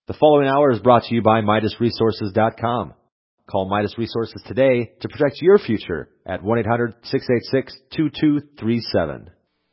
The following hour is brought to you by MidasResources.com. Call Midas Resources today to protect your future at 1-800-686-2237.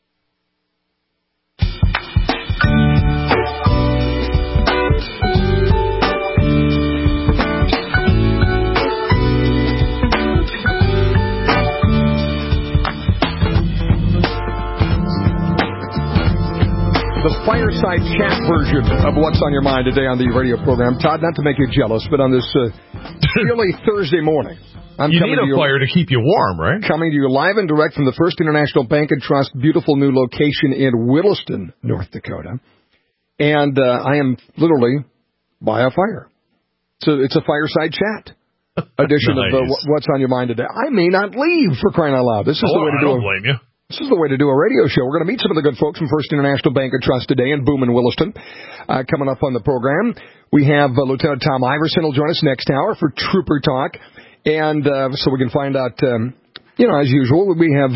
The fireside chat version of What's on Your Mind today on the radio program. Todd, not to make you jealous, but on this chilly Thursday morning, you need a fire to keep you warm, right? Coming to you live and direct from the First International Bank and Trust beautiful new location in Williston, North Dakota. And I am literally by a fire. So it's a fireside chat edition Nice. of What's on Your Mind today. I may not leave, for crying out loud. This is the way to do it. I don't blame you. This is the way to do a radio show. We're going to meet some of the good folks from First International Bank and Trust today in Boom and Williston. Coming up on the program, we have Lieutenant Tom Iverson will join us next hour for Trooper Talk. And so we can find out, as usual, we have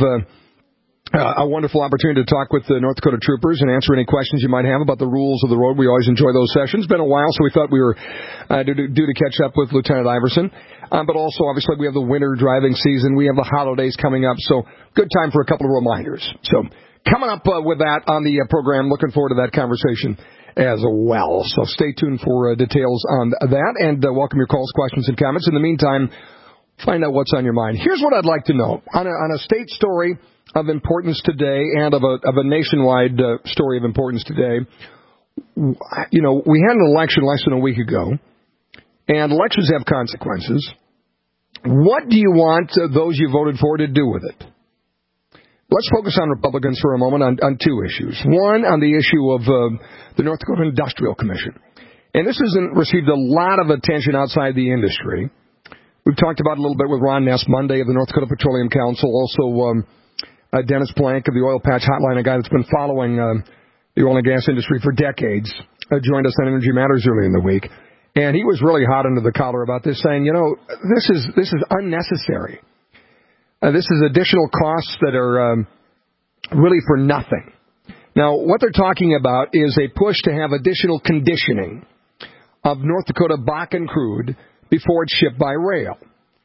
a wonderful opportunity to talk with the North Dakota troopers and answer any questions you might have about the rules of the road. We always enjoy those sessions. It's been a while, so we thought we were due to catch up with Lieutenant Iverson. But also, obviously, we have the winter driving season. We have the holidays coming up, so good time for a couple of reminders. So coming up with that on the program, looking forward to that conversation as well. So stay tuned for details on that, and welcome your calls, questions, and comments. In the meantime, find out what's on your mind. Here's what I'd like to know. On a state story of importance today and of a nationwide story of importance today, we had an election less than a week ago, and elections have consequences. What do you want those you voted for to do with it? Let's focus on Republicans for a moment on two issues. One, on the issue of the North Dakota Industrial Commission. And this hasn't received a lot of attention outside the industry. We've talked about it a little bit with Ron Ness Monday of the North Dakota Petroleum Council, also Dennis Blank of the Oil Patch Hotline, a guy that's been following the oil and gas industry for decades, joined us on Energy Matters early in the week. And he was really hot under the collar about this, saying, this is unnecessary. This is additional costs that are really for nothing. Now, what they're talking about is a push to have additional conditioning of North Dakota Bakken crude before it's shipped by rail.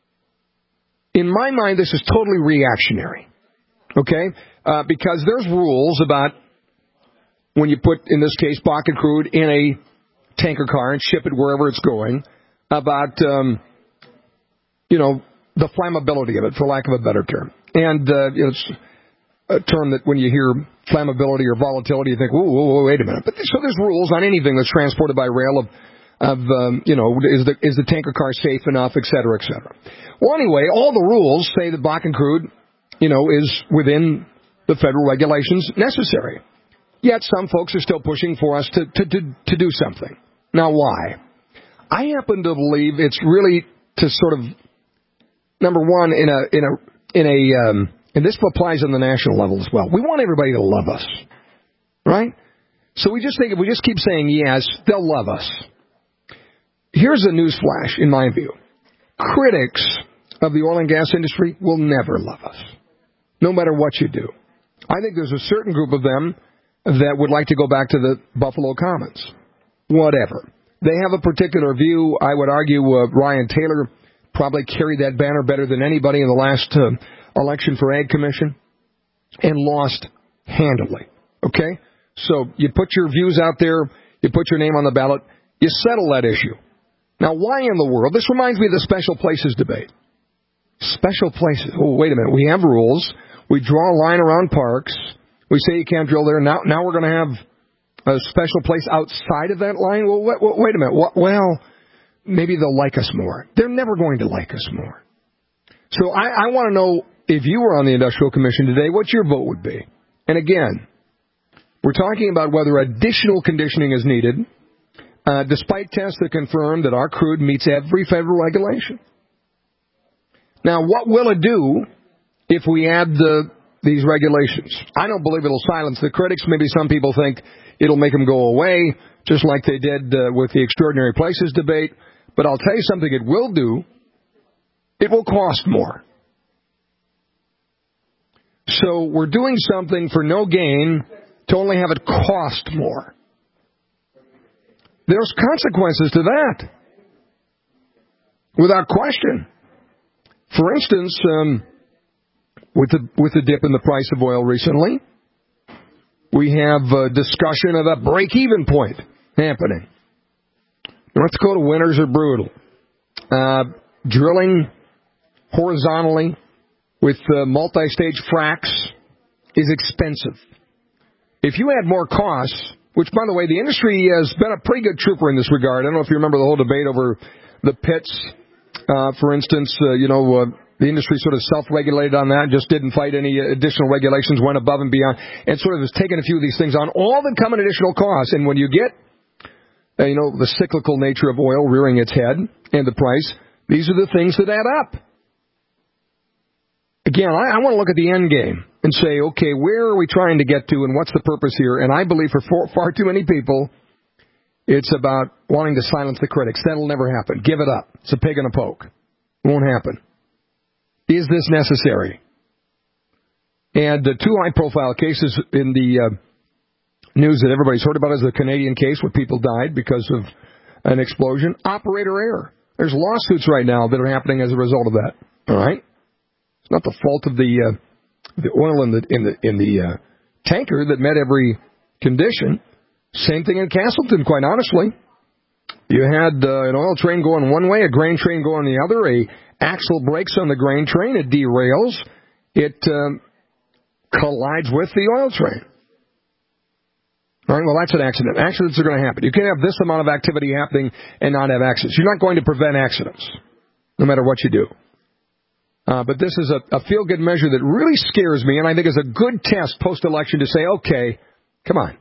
In my mind, this is totally reactionary, okay? Because there's rules about when you put, in this case, Bakken crude in a tanker car and ship it wherever it's going, about, the flammability of it, for lack of a better term. And it's a term that when you hear flammability or volatility, you think, whoa, wait a minute. But so there's rules on anything that's transported by rail is the tanker car safe enough, et cetera, et cetera. Well, anyway, all the rules say that Bakken crude, is within the federal regulations necessary. Yet some folks are still pushing for us to do something. Now, why? I happen to believe it's really to sort of, number one, and this applies on the national level as well. We want everybody to love us, right? So we just think if we just keep saying yes, they'll love us. Here's a news flash, in my view. Critics of the oil and gas industry will never love us, no matter what you do. I think there's a certain group of them that would like to go back to the Buffalo Commons. Whatever. They have a particular view. I would argue Ryan Taylor probably carried that banner better than anybody in the last election for Ag Commission and lost handily. Okay? So you put your views out there, you put your name on the ballot, you settle that issue. Now, why in the world? This reminds me of the special places debate. Special places. Oh, wait a minute. We have rules. We draw a line around parks. We say you can't drill there. Now we're going to have a special place outside of that line? Well, wait a minute. Well, maybe they'll like us more. They're never going to like us more. So I want to know, if you were on the Industrial Commission today, what your vote would be. And again, we're talking about whether additional conditioning is needed, despite tests that confirm that our crude meets every federal regulation. Now, what will it do if we add these regulations? I don't believe it'll silence the critics. Maybe some people think it'll make them go away, just like they did with the Extraordinary Places debate. But I'll tell you something it will do. It will cost more. So we're doing something for no gain to only have it cost more. There's consequences to that, without question. For instance, with the dip in the price of oil recently, we have a discussion of a break-even point happening. North Dakota winters are brutal. Drilling horizontally with multi-stage fracks is expensive. If you add more costs, which, by the way, the industry has been a pretty good trooper in this regard. I don't know if you remember the whole debate over the pits. For instance, the industry sort of self-regulated on that, just didn't fight any additional regulations, went above and beyond, and sort of has taken a few of these things on, all that come at additional costs. And when you get, the cyclical nature of oil rearing its head and the price, these are the things that add up. Again, I want to look at the end game and say, okay, where are we trying to get to and what's the purpose here? And I believe for far too many people, it's about wanting to silence the critics. That'll never happen. Give it up. It's a pig in a poke. It won't happen. Is this necessary? And the two high-profile cases in the news that everybody's heard about is the Canadian case where people died because of an explosion. Operator error. There's lawsuits right now that are happening as a result of that. All right? It's not the fault of the oil in the tanker that met every condition. Same thing in Castleton, quite honestly. You had an oil train going one way, a grain train going the other, a axle breaks on the grain train, it derails, it collides with the oil train. All right, well, that's an accident. Accidents are going to happen. You can't have this amount of activity happening and not have accidents. You're not going to prevent accidents, no matter what you do. But this is a feel-good measure that really scares me, and I think is a good test post-election to say, okay, come on.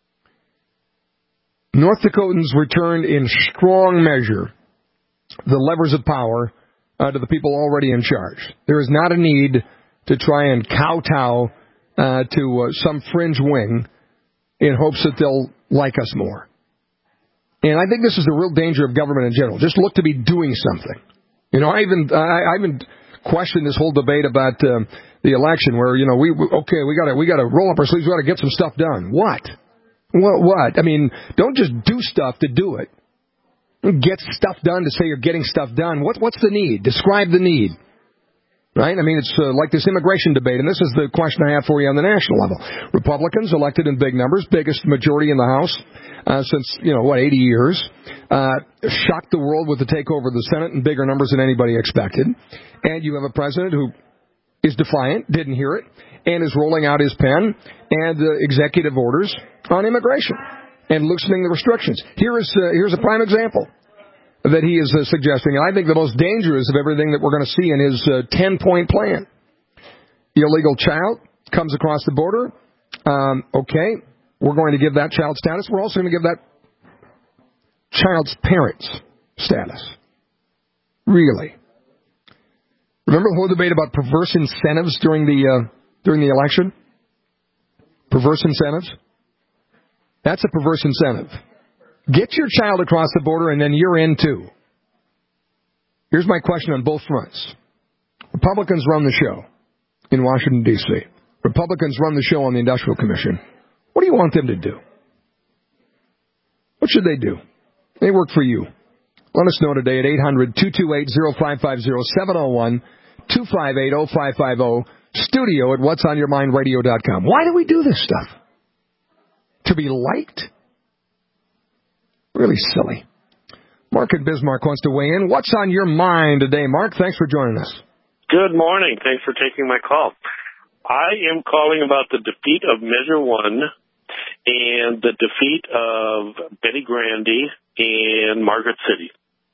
North Dakotans returned in strong measure the levers of power to the people already in charge. There is not a need to try and kowtow to some fringe wing in hopes that they'll like us more. And I think this is the real danger of government in general. Just look to be doing something. I even questioned this whole debate about the election where, we got to roll up our sleeves, we got to get some stuff done. What? What? I mean, don't just do stuff to do it. Get stuff done to say you're getting stuff done. What's the need? Describe the need. Right? I mean, it's like this immigration debate, and this is the question I have for you on the national level. Republicans elected in big numbers, biggest majority in the House since, 80 years. Shocked the world with the takeover of the Senate in bigger numbers than anybody expected. And you have a president who is defiant, didn't hear it, and is rolling out his pen and executive orders on immigration and loosening the restrictions. Here's a prime example that he is suggesting, and I think the most dangerous of everything that we're going to see in his 10-point plan. Illegal child comes across the border. Okay, we're going to give that child status. We're also going to give that child's parents status. Really? Remember the whole debate about perverse incentives during the election? Perverse incentives? That's a perverse incentive. Get your child across the border and then you're in too. Here's my question on both fronts. Republicans run the show in Washington, D.C. Republicans run the show on the Industrial Commission. What do you want them to do? What should they do? They work for you. Let us know today at 800-228-0550, 701-258-0550, studio at whatsonyourmindradio.com. Why do we do this stuff? To be liked? Really silly. Mark in Bismarck wants to weigh in. What's on your mind today, Mark? Thanks for joining us. Good morning. Thanks for taking my call. I am calling about the defeat of Measure 1 and the defeat of Betty Grandy and Margaret City.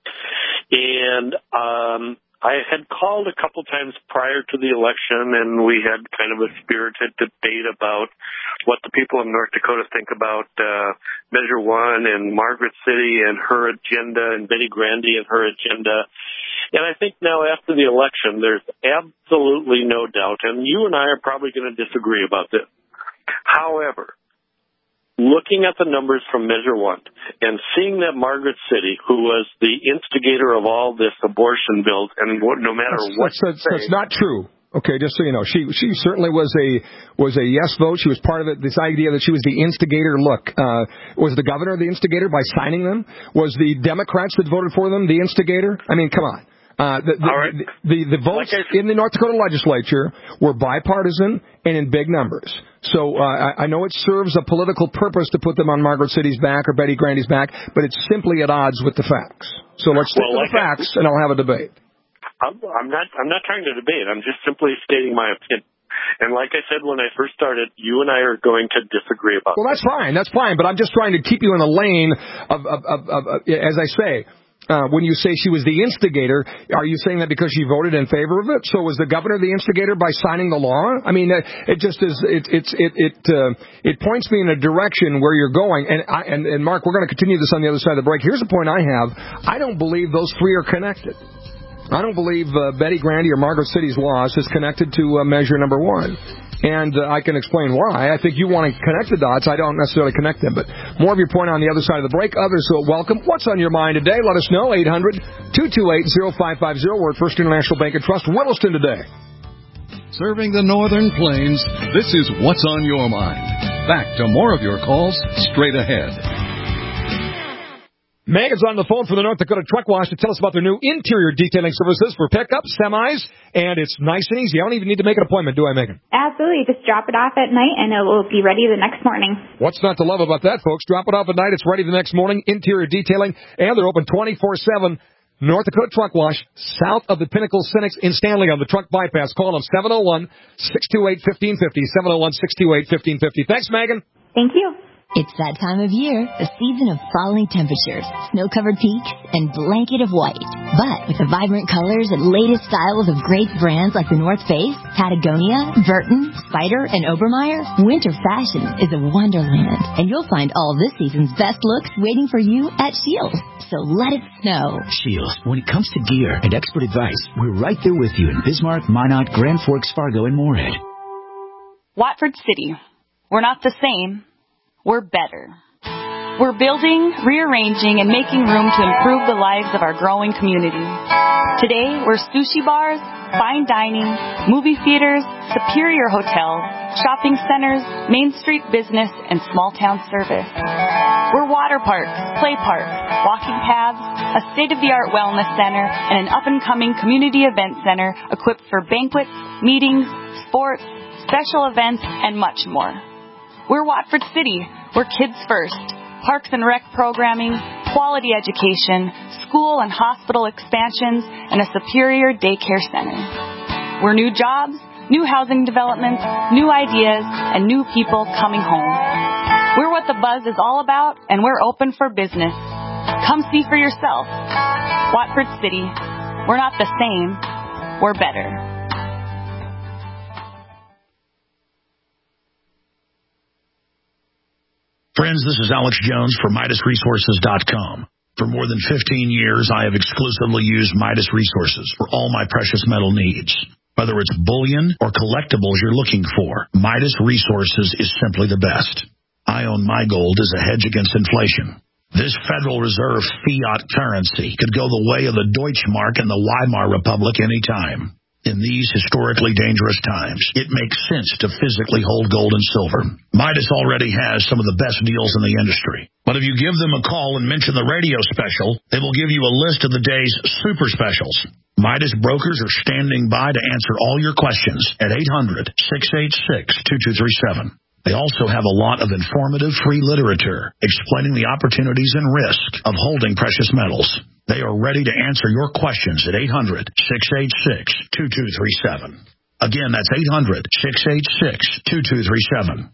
And I had called a couple times prior to the election, and we had kind of a spirited debate about what the people of North Dakota think about Measure 1 and Margaret City and her agenda and Betty Grandy and her agenda. And I think now after the election, there's absolutely no doubt, and you and I are probably going to disagree about this. However, looking at the numbers from Measure 1 and seeing that Margaret City, who was the instigator of all this abortion bill, and no matter what... That's not true. Okay, just so you know, she certainly was a yes vote. She was part of it. This idea that she was the instigator. Look, was the governor the instigator by signing them? Was the Democrats that voted for them the instigator? I mean, come on. The votes in the North Dakota legislature were bipartisan and in big numbers. So I know it serves a political purpose to put them on Margaret City's back or Betty Grandy's back, but it's simply at odds with the facts. So let's stick to the facts, and I'll have a debate. I'm not trying to debate. I'm just simply stating my opinion. And like I said when I first started, you and I are going to disagree about. Well, that's fine. That's fine. But I'm just trying to keep you in the lane of as I say. When you say she was the instigator, are you saying that because she voted in favor of it? So was the governor the instigator by signing the law? I mean, it just is. It points me in a direction where you're going. And Mark, we're going to continue this on the other side of the break. Here's the point I have. I don't believe those three are connected. I don't believe Betty Grandy or Margaret City's loss is connected to measure number one. And I can explain why. I think you want to connect the dots. I don't necessarily connect them. But more of your point on the other side of the break. Others who are welcome. What's on your mind today? Let us know. 800-228-0550. We're at First International Bank and Trust, Williston today. Serving the Northern Plains, this is What's on Your Mind. Back to more of your calls straight ahead. Megan's on the phone for the North Dakota Truck Wash to tell us about their new interior detailing services for pickups, semis, and it's nice and easy. I don't even need to make an appointment, do I, Megan? Absolutely. Just drop it off at night, and it will be ready the next morning. What's not to love about that, folks? Drop it off at night. It's ready the next morning. Interior detailing, and they're open 24/7. North Dakota Truck Wash, south of the Pinnacle Cynics in Stanley on the Truck Bypass. Call them 701-628-1550, 701-628-1550. Thanks, Megan. Thank you. It's that time of year, the season of falling temperatures, snow-covered peaks, and blanket of white. But with the vibrant colors and latest styles of great brands like the North Face, Patagonia, Burton, Spyder, and Obermeyer, winter fashion is a wonderland. And you'll find all this season's best looks waiting for you at Scheels. So let it snow. Scheels, when it comes to gear and expert advice, we're right there with you in Bismarck, Minot, Grand Forks, Fargo, and Moorhead. Watford City. We're not the same. We're better. We're building, rearranging, and making room to improve the lives of our growing community. Today, we're sushi bars, fine dining, movie theaters, superior hotels, shopping centers, Main Street business, and small-town service. We're water parks, play parks, walking paths, a state-of-the-art wellness center, and an up-and-coming community event center equipped for banquets, meetings, sports, special events, and much more. We're Watford City. We're kids first. Parks and rec programming, quality education, school and hospital expansions, and a superior daycare center. We're new jobs, new housing developments, new ideas, and new people coming home. We're what the buzz is all about, and we're open for business. Come see for yourself. Watford City. We're not the same. We're better. Friends, this is Alex Jones for MidasResources.com. For more than 15 years, I have exclusively used Midas Resources for all my precious metal needs. Whether it's bullion or collectibles you're looking for, Midas Resources is simply the best. I own my gold as a hedge against inflation. This Federal Reserve fiat currency could go the way of the Deutschmark and the Weimar Republic anytime. In these historically dangerous times, it makes sense to physically hold gold and silver. Midas already has some of the best deals in the industry. But if you give them a call and mention the radio special, they will give you a list of the day's super specials. Midas brokers are standing by to answer all your questions at 800-686-2237. They also have a lot of informative free literature explaining the opportunities and risk of holding precious metals. They are ready to answer your questions at 800-686-2237. Again, that's 800-686-2237.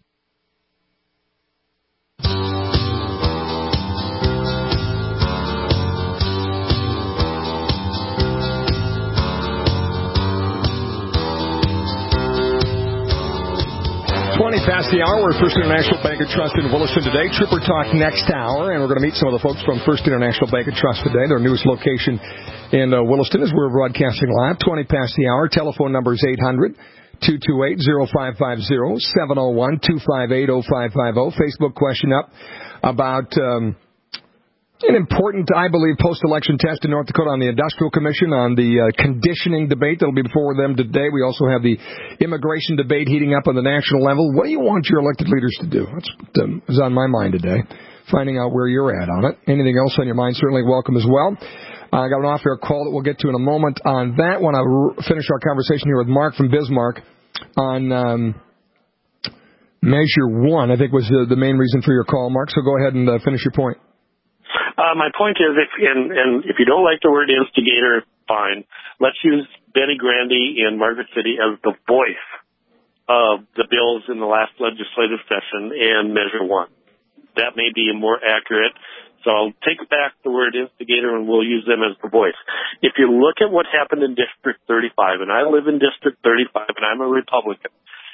20 past the hour. We're First International Bank and Trust in Williston today. Trooper Talk next hour, and we're going to meet some of the folks from First International Bank and Trust today. Their newest location in Williston is we're broadcasting live. 20 past the hour. Telephone number is 800-228-0550, 701-258-0550. Facebook question up about an important, I believe, post-election test in North Dakota on the Industrial Commission, on the conditioning debate that will be before them today. We also have the immigration debate heating up on the national level. What do you want your elected leaders to do? That's what is on my mind today, finding out where you're at on it. Anything else on your mind, certainly welcome as well. I got an off-air call that we'll get to in a moment on that one. I'll finish our conversation here with Mark from Bismarck on Measure 1, I think was the main reason for your call, Mark. So go ahead and finish your point. My point is, if you don't like the word instigator, fine. Let's use Betty Grandy in Margaret City as the voice of the bills in the last legislative session and Measure 1. That may be more accurate. So I'll take back the word instigator and we'll use them as the voice. If you look at what happened in District 35, and I live in District 35 and I'm a Republican,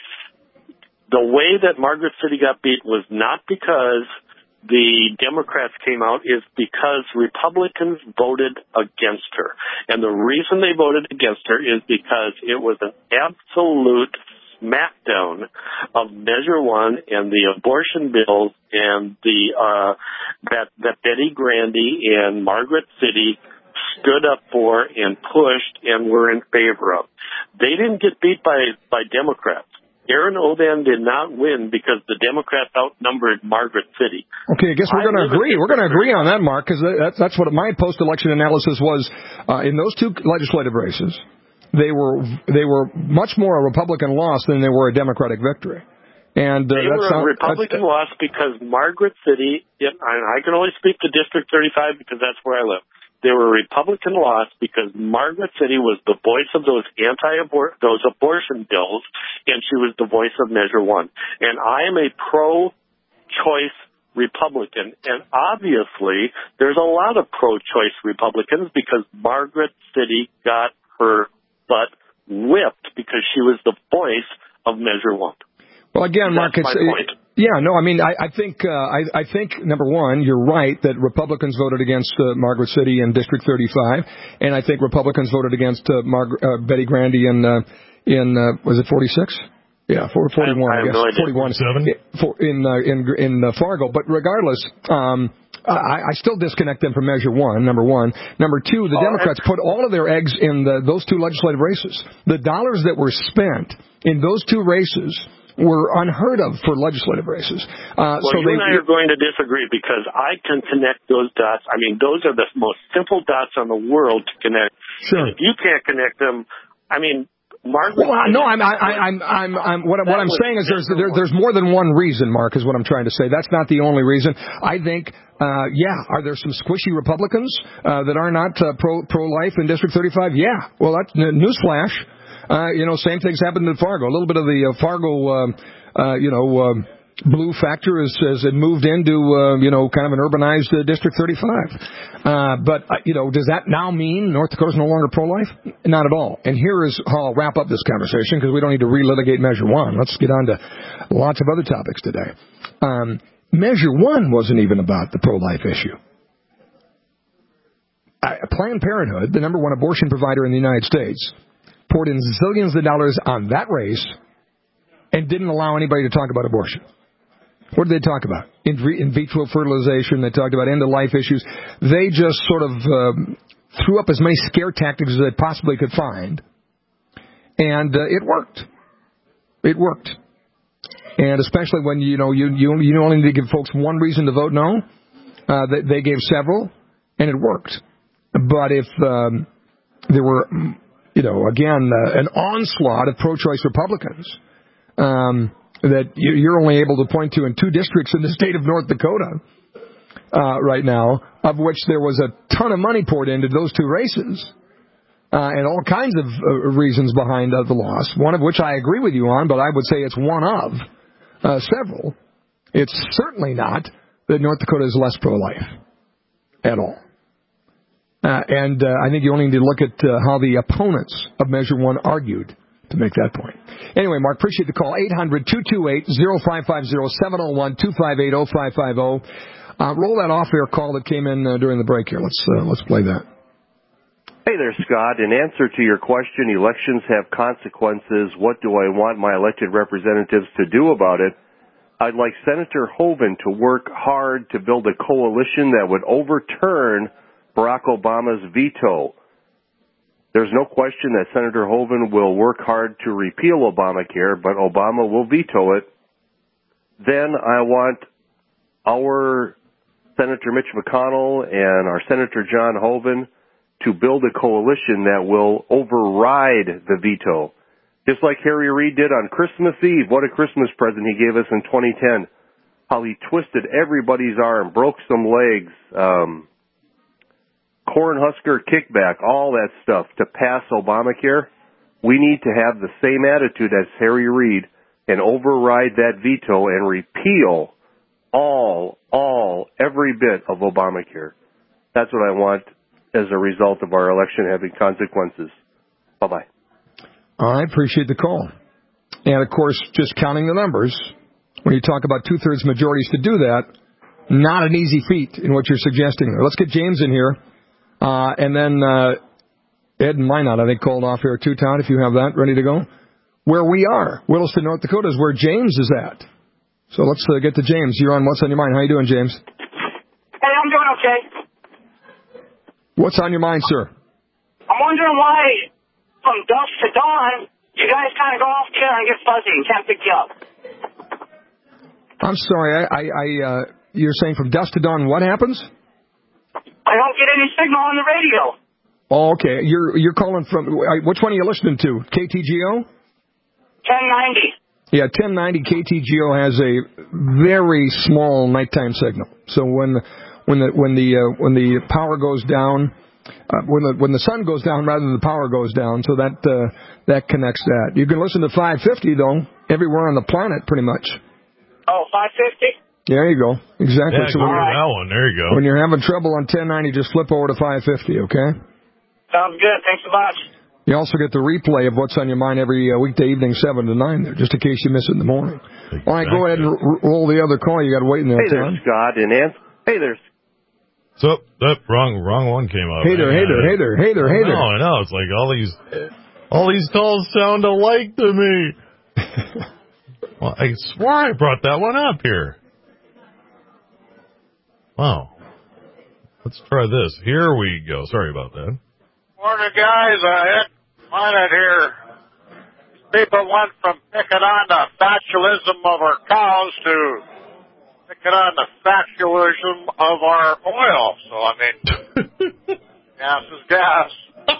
the way that Margaret City got beat was not because the Democrats came out, is because Republicans voted against her. And the reason they voted against her is because it was an absolute smackdown of Measure 1 and the abortion bills and that Betty Grandy and Margaret City stood up for and pushed and were in favor of. They didn't get beat by Democrats. Aaron Oban did not win because the Democrats outnumbered Margaret City. Okay, I guess we're going to agree. We're going to agree on that, Mark, because that's what my post-election analysis was in those two legislative races. They were much more a Republican loss than they were a Democratic victory. And they were a Republican loss because Margaret City, I can only speak to District 35 because that's where I live. They were a Republican loss because Margaret City was the voice of those abortion bills, and she was the voice of Measure 1. And I am a pro-choice Republican, and obviously there's a lot of pro-choice Republicans because Margaret City got her butt whipped because she was the voice of Measure 1. Well, again, Mark, that's my point. Yeah, no, I mean, I think number one, you're right that Republicans voted against Margaret City in District 35, and I think Republicans voted against Betty Grandy in was it 46? Yeah, 41. I guess 41. 47 in Fargo. But regardless, I still disconnect them from Measure 1. Number one. Number two, the Democrats put all of their eggs in those two legislative races. The dollars that were spent in those two races were unheard of for legislative races. You and I are going to disagree because I can connect those dots. I mean, those are the most simple dots on the world to connect. Sure. And if you can't connect them, I mean, Margaret. Well, no, what I'm saying is there's more than one reason, Mark, is what I'm trying to say. That's not the only reason. I think, are there some squishy Republicans that are not pro-life in District 35? Yeah. Well, that's newsflash. Same things happened in Fargo. A little bit of the Fargo, blue factor as it moved into, kind of an urbanized District 35. But does that now mean North Dakota's no longer pro-life? Not at all. And here is how I'll wrap up this conversation because we don't need to relitigate Measure 1. Let's get on to lots of other topics today. Measure 1 wasn't even about the pro-life issue. Planned Parenthood, the number one abortion provider in the United States, poured in zillions of dollars on that race and didn't allow anybody to talk about abortion. What did they talk about? In vitro fertilization. They talked about end-of-life issues. They just sort of threw up as many scare tactics as they possibly could find, and it worked. It worked. And especially when, you only need to give folks one reason to vote no. They gave several, and it worked. But if there were, an onslaught of pro-choice Republicans that you're only able to point to in two districts in the state of North Dakota right now, of which there was a ton of money poured into those two races, and all kinds of reasons behind the loss, one of which I agree with you on, but I would say it's one of several. It's certainly not that North Dakota is less pro-life at all. And I think you only need to look at how the opponents of Measure 1 argued to make that point. Anyway, Mark, appreciate the call. 800-228-0550, 701-258-0550. Roll that off-air call that came in during the break here. Let's play that. Hey there, Scott. In answer to your question, elections have consequences. What do I want my elected representatives to do about it? I'd like Senator Hoeven to work hard to build a coalition that would overturn Barack Obama's veto. There's no question that Senator Hoeven will work hard to repeal Obamacare, but Obama will veto it. Then I want our Senator Mitch McConnell and our Senator John Hoeven to build a coalition that will override the veto. Just like Harry Reid did on Christmas Eve. What a Christmas present he gave us in 2010. How he twisted everybody's arm, broke some legs, Cornhusker kickback, all that stuff to pass Obamacare. We need to have the same attitude as Harry Reid and override that veto and repeal every bit of Obamacare. That's what I want as a result of our election having consequences. Bye-bye. I appreciate the call. And, of course, just counting the numbers, when you talk about two-thirds majorities to do that, not an easy feat in what you're suggesting. Let's get James in here. And then Ed and Minot, I think, called off here too, Todd, if you have that ready to go. Where we are, Williston, North Dakota, is where James is at. So let's get to James. You're on What's on Your Mind. How you doing, James? Hey, I'm doing okay. What's on your mind, sir? I'm wondering why, from dusk to dawn, you guys kind of go off the air and get fuzzy and can't pick you up. I'm sorry. You're saying from dusk to dawn, what happens? I don't get any signal on the radio. Oh, okay. You're calling from, which one are you listening to? KTGO? 1090. Yeah, 1090 KTGO has a very small nighttime signal. So when the power goes down, when the sun goes down rather than the power goes down, so that connects that. You can listen to 550 though everywhere on the planet pretty much. Oh, 550. There you go. Exactly. Yeah, so that one. There you go. When you're having trouble on 1090, just flip over to 550. Okay. Sounds good. Thanks so much. You also get the replay of What's on Your Mind every weekday evening, 7 to 9 there, just in case you miss it in the morning. Exactly. All right, go ahead and roll the other call. You got to wait in there, Hey there, Scott. Hey there. So, wrong one came up. Hey there. No, I know. It's like all these calls sound alike to me. Well, I swore I brought that one up here. Wow. Let's try this. Here we go. Sorry about that. Morning, guys. Ed Minot here. People went from picking on the factualism of our cows to picking on the factualism of our oil. So, I mean, gas is gas.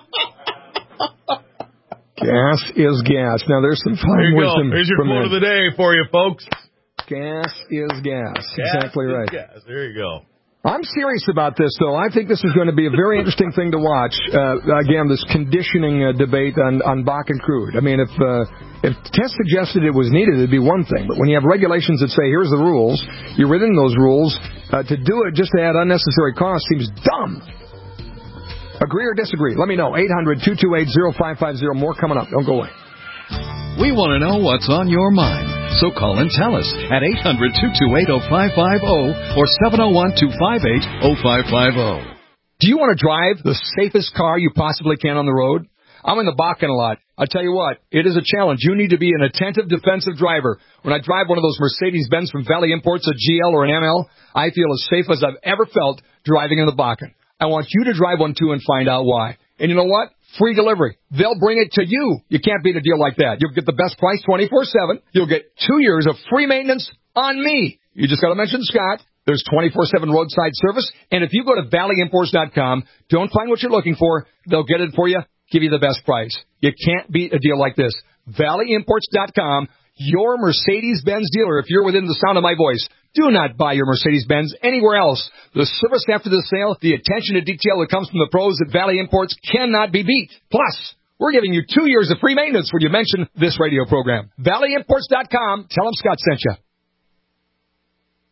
Gas is gas. Now, there's some fine wisdom. Here's your quote of the day for you, folks. Gas is gas. Exactly right. Gas. There you go. I'm serious about this, though. I think this is going to be a very interesting thing to watch. Again, this conditioning debate on Bakken crude. I mean, if Tess suggested it was needed, it'd be one thing. But when you have regulations that say, here's the rules, you're within those rules, to do it just to add unnecessary costs seems dumb. Agree or disagree? Let me know. 800-228-0550. More coming up. Don't go away. We want to know what's on your mind. So call and tell us at 800-228-0550 or 701-258-0550. Do you want to drive the safest car you possibly can on the road? I'm in the Bakken a lot. I'll tell you what, it is a challenge. You need to be an attentive, defensive driver. When I drive one of those Mercedes-Benz from Valley Imports, a GL or an ML, I feel as safe as I've ever felt driving in the Bakken. I want you to drive one too and find out why. And you know what? Free delivery. They'll bring it to you. You can't beat a deal like that. You'll get the best price 24/7. You'll get 2 years of free maintenance on me. You just got to mention Scott. There's 24/7 roadside service. And if you go to valleyimports.com, don't find what you're looking for. They'll get it for you, give you the best price. You can't beat a deal like this. Valleyimports.com, your Mercedes-Benz dealer, if you're within the sound of my voice. Do not buy your Mercedes-Benz anywhere else. The service after the sale, the attention to detail that comes from the pros at Valley Imports cannot be beat. Plus, we're giving you 2 years of free maintenance when you mention this radio program. ValleyImports.com. Tell them Scott sent you.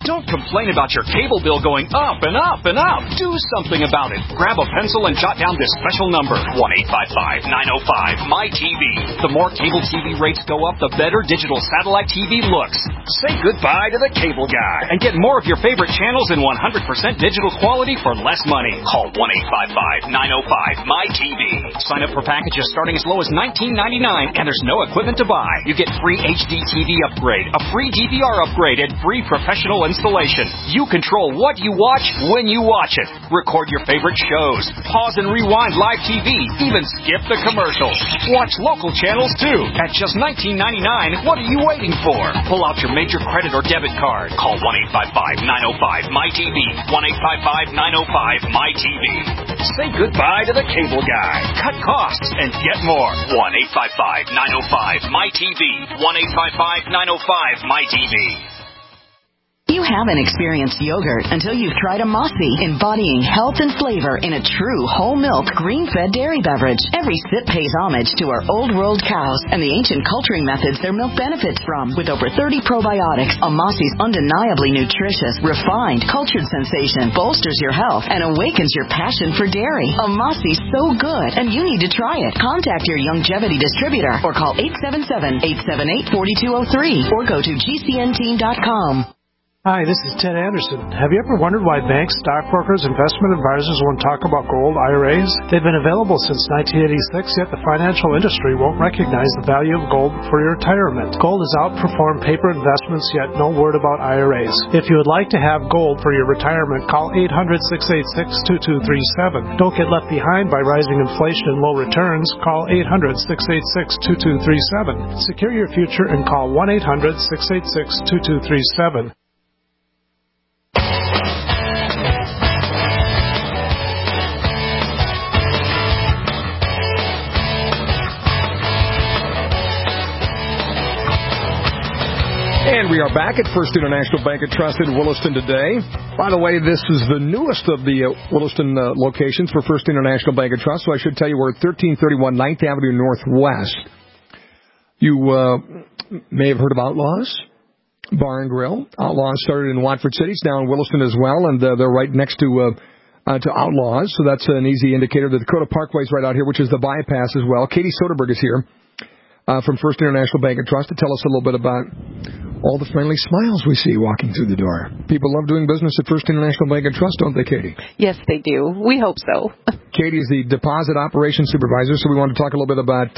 Don't complain about your cable bill going up and up and up. Do something about it. Grab a pencil and jot down this special number, 1-855-905-MY-TV. The more cable TV rates go up, the better digital satellite TV looks. Say goodbye to the cable guy and get more of your favorite channels in 100% digital quality for less money. Call 1-855-905-MY-TV. Sign up for packages starting as low as $19.99, and there's no equipment to buy. You get free HD TV upgrade, a free DVR upgrade, and free professional installation. You control what you watch when you watch it. Record your favorite shows. Pause and rewind live TV. Even skip the commercials. Watch local channels too. At just $19.99, what are you waiting for? Pull out your major credit or debit card. Call 1-855-905-MY-TV. 1-855-905-MY-TV. Say goodbye to the cable guy. Cut costs and get more. 1-855-905-MY-TV. 1-855-905-MY-TV. You haven't experienced yogurt until you've tried a Mossy, embodying health and flavor in a true whole milk, green-fed dairy beverage. Every sip pays homage to our old world cows and the ancient culturing methods their milk benefits from. With over 30 probiotics, a Mossy's undeniably nutritious, refined, cultured sensation bolsters your health and awakens your passion for dairy. A Mossy's so good, and you need to try it. Contact your Longevity distributor or call 877-878-4203 or go to gcnteam.com. Hi, this is Ted Anderson. Have you ever wondered why banks, stockbrokers, investment advisors won't talk about gold IRAs? They've been available since 1986, yet the financial industry won't recognize the value of gold for your retirement. Gold has outperformed paper investments, yet no word about IRAs. If you would like to have gold for your retirement, call 800-686-2237. Don't get left behind by rising inflation and low returns. Call 800-686-2237. Secure your future and call 1-800-686-2237. And we are back at First International Bank and Trust in Williston today. By the way, this is the newest of the Williston locations for First International Bank and Trust, so I should tell you we're at 1331 9th Avenue Northwest. You may have heard of Outlaws Bar and Grill. Outlaws started in Watford City. It's now in Williston as well, and they're right next to Outlaws, so that's an easy indicator. The Dakota Parkway is right out here, which is the bypass as well. Katie Soderberg is here from First International Bank and Trust to tell us a little bit about all the friendly smiles we see walking through the door. People love doing business at First International Bank and Trust, don't they, Katie? Yes, they do. We hope so. Katie is the Deposit Operations Supervisor, so we want to talk a little bit about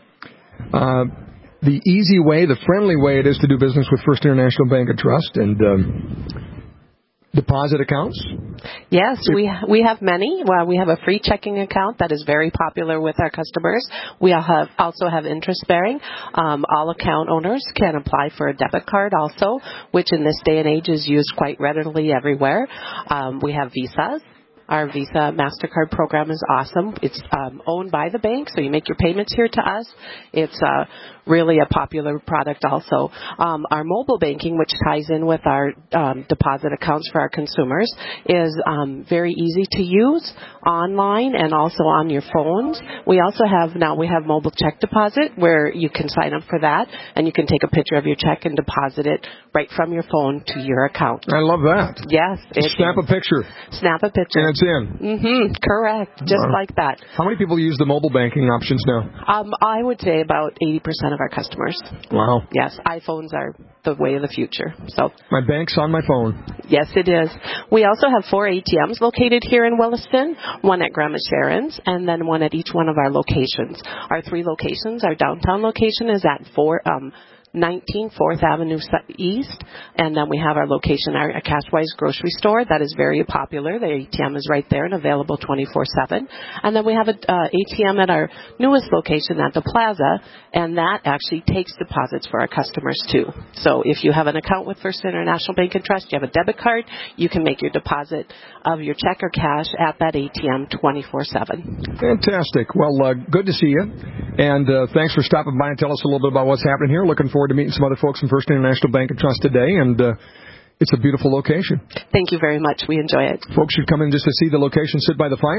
the easy way, the friendly way it is to do business with First International Bank and Trust, and deposit accounts? Yes, we have many. Well, we have a free checking account that is very popular with our customers. We also have interest-bearing. All account owners can apply for a debit card also, which in this day and age is used quite readily everywhere. We have Visas. Our Visa MasterCard program is awesome. It's owned by the bank, so you make your payments here to us. It's really a popular product also. Our mobile banking, which ties in with our deposit accounts for our consumers, is very easy to use online and also on your phones. We also have mobile check deposit where you can sign up for that, and you can take a picture of your check and deposit it right from your phone to your account. I love that. Yes. Snap a picture. Snap a picture. And it's in. Mm-hmm. Correct. Just like that. How many people use the mobile banking options now? I would say about 80% of our customers. Wow. Yes, iPhones are the way of the future. So my bank's on my phone. Yes, it is. We also have 4 ATMs located here in Williston, one at Grandma Sharon's, and then one at each one of our locations. Our 3 locations, our downtown location is at 19 4th Avenue East, and then we have our location, our Cashwise grocery store that is very popular. The ATM is right there and available 24/7. And then we have an ATM at our newest location at the Plaza, and that actually takes deposits for our customers too. So if you have an account with First International Bank and Trust, you have a debit card, you can make your deposit of your check or cash at that ATM 24/7. Fantastic. Well, good to see you, and thanks for stopping by and tell us a little bit about what's happening here. Looking forward to meeting some other folks from First International Bank and Trust today, and it's a beautiful location. Thank you very much. We enjoy it. Folks should come in just to see the location, sit by the fire.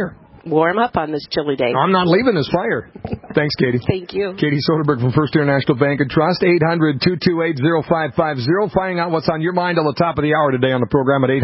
warm up on this chilly day. I'm not leaving this fire. Thanks, Katie. Thank you. Katie Soderberg from First International Bank and Trust, 800-228-0550. Finding out what's on your mind on the top of the hour today on the program at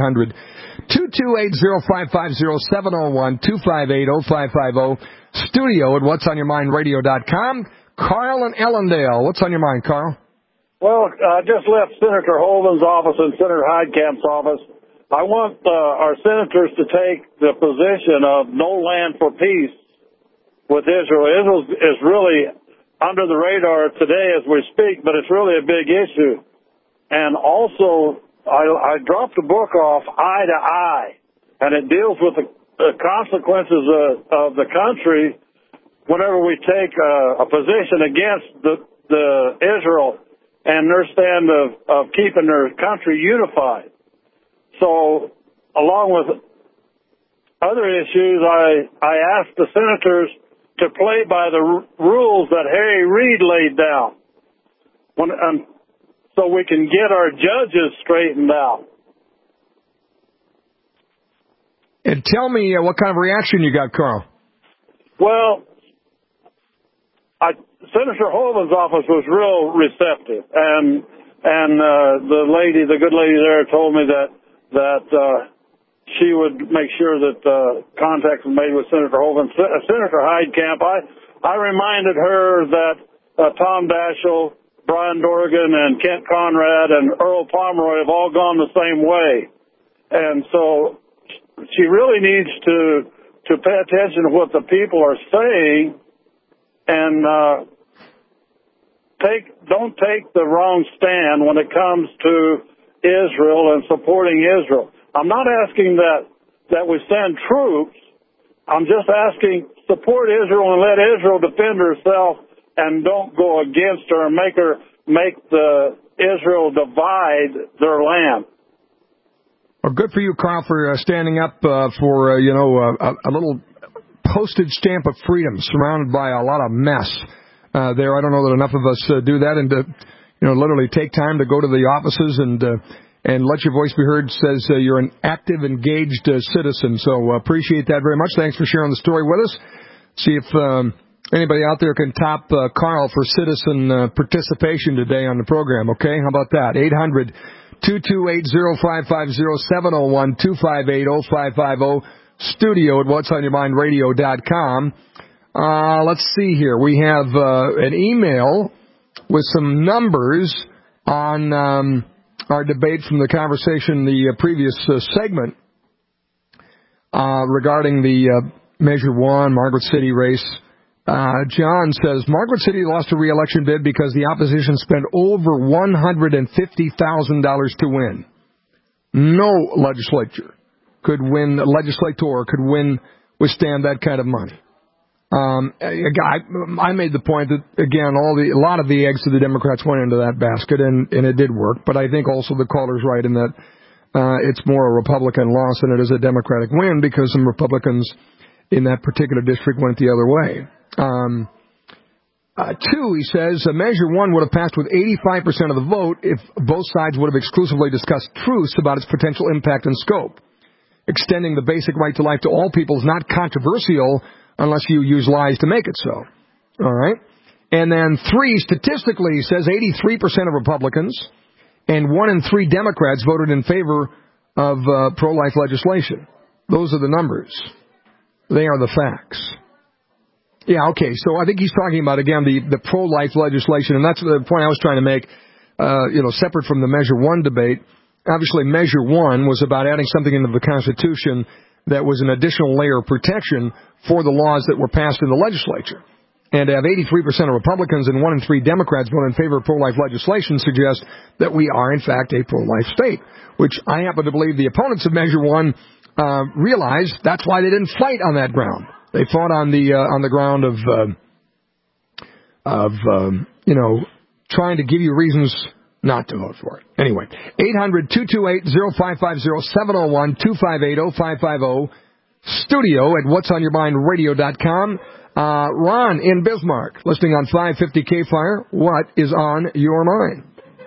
800-228-0550, 701-258-0550. Studio at whatsonyourmindradio.com. Carl in Ellendale. What's on your mind, Carl? Well, I just left Senator Holden's office and Senator Heidkamp's office. I want our senators to take the position of no land for peace with Israel. Israel is really under the radar today as we speak, but it's really a big issue. And also, I dropped a book off, Eye to Eye, and it deals with the consequences of the country whenever we take a position against the Israel and their stand of keeping their country unified. So, along with other issues, I asked the senators to play by the rules that Harry Reid laid down, so we can get our judges straightened out. And tell me what kind of reaction you got, Carl. Well, Senator Holden's office was real receptive, and the good lady there told me that she would make sure that contact was made with Senator Holden. Senator Heidkamp, I reminded her that Tom Daschle, Brian Dorgan, and Kent Conrad, and Earl Pomeroy have all gone the same way. And so she really needs to pay attention to what the people are saying and don't take the wrong stand when it comes to Israel and supporting Israel. I'm not asking that we send troops. I'm just asking support Israel and let Israel defend herself and don't go against her and make the Israel divide their land. Well, good for you, Carl, for standing up for a little postage stamp of freedom surrounded by a lot of mess there. I don't know that enough of us do that, and to literally take time to go to the offices and let your voice be heard says you're an active, engaged citizen. So appreciate that very much. Thanks for sharing the story with us. See if anybody out there can top Carl for citizen participation today on the program. Okay, how about that? 800-228-0550, 701-258-0550. Studio at whatsonyourmindradio.com. Let's see here. We have an email with some numbers on our debate from the conversation, the previous segment, regarding the Measure 1 Margaret City race. John says, Margaret City lost a re-election bid because the opposition spent over $150,000 to win. No legislator could withstand that kind of money. I made the point that, again, a lot of the eggs of the Democrats went into that basket, and it did work. But I think also the caller's right in that it's more a Republican loss than it is a Democratic win, because some Republicans in that particular district went the other way. Two, he says, Measure 1 would have passed with 85% of the vote if both sides would have exclusively discussed truths about its potential impact and scope. Extending the basic right to life to all people is not controversial unless you use lies to make it so. All right? And then 3, statistically, he says 83% of Republicans and 1 in 3 Democrats voted in favor of pro-life legislation. Those are the numbers. They are the facts. Yeah, okay, so I think he's talking about, again, the pro-life legislation, and that's the point I was trying to make, separate from the Measure 1 debate. Obviously, Measure 1 was about adding something into the Constitution that was an additional layer of protection for the laws that were passed in the legislature. And to have 83% of Republicans and 1 in 3 Democrats vote in favor of pro-life legislation suggests that we are, in fact, a pro-life state, which I happen to believe the opponents of Measure 1 realized that's why they didn't fight on that ground. They fought on the ground of trying to give you reasons not to vote for it. Anyway, 800-228-0550, 701-258-0550, studio at whatsonyourmindradio.com. Ron in Bismarck, listening on 550 K-Fire. What is on your mind?